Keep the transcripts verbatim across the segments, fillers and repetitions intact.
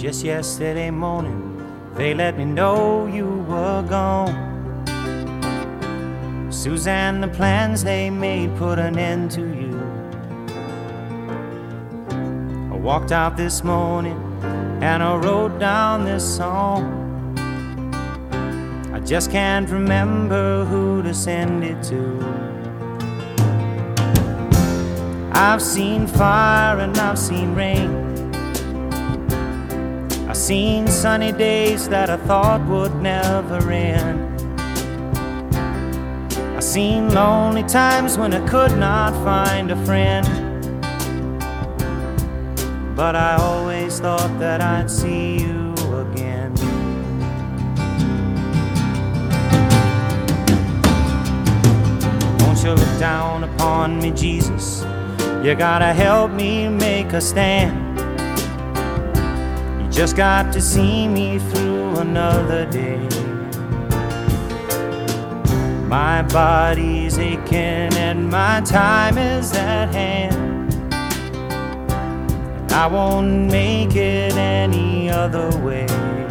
Just yesterday morning, they let me know you were gone. Suzanne, the plans they made put an end to you. I walked out this morning and I wrote down this song. I just can't remember who to send it to. I've seen fire and I've seen rain. I've seen sunny days that I thought would never end. I've seen lonely times when I could not find a friend. But I always thought that I'd see you again. Won't you look down upon me, Jesus? You gotta help me make a stand. Just got to see me through another day. My body's aching and my time is at hand. I won't make it any other way.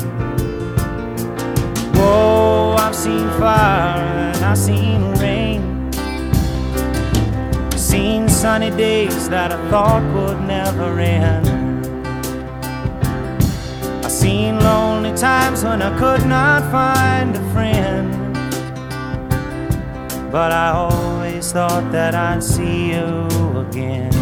Whoa, I've seen fire and I've seen rain. I've seen sunny days that I thought would never end. Seen lonely times when I could not find a friend. But I always thought that I'd see you again.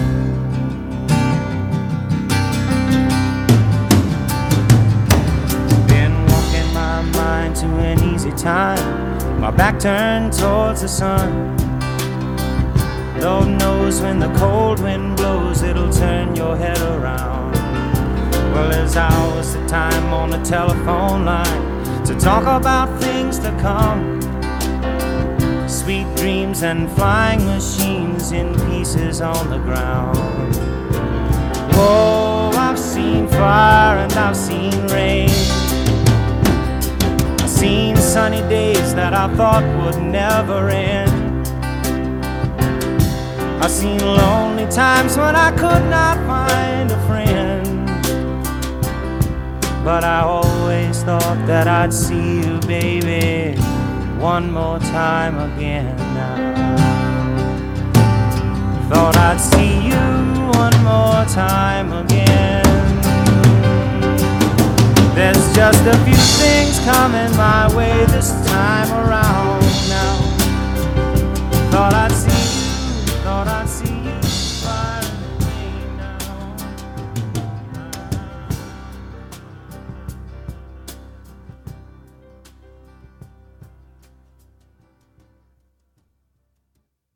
Been walking my mind to an easy time, my back turned towards the sun. Lord knows when the cold wind blows, it'll turn your head around. Well, there's hours of time on the telephone line to talk about things to come. Sweet dreams and flying machines in pieces on the ground. Whoa, I've seen fire and I've seen rain. I've seen sunny days that I thought would never end. I've seen lonely times when I could not find a friend. But I always thought that I'd see you, baby, one more time again now. Thought I'd see you one more time again. There's just a few things coming my way this time around.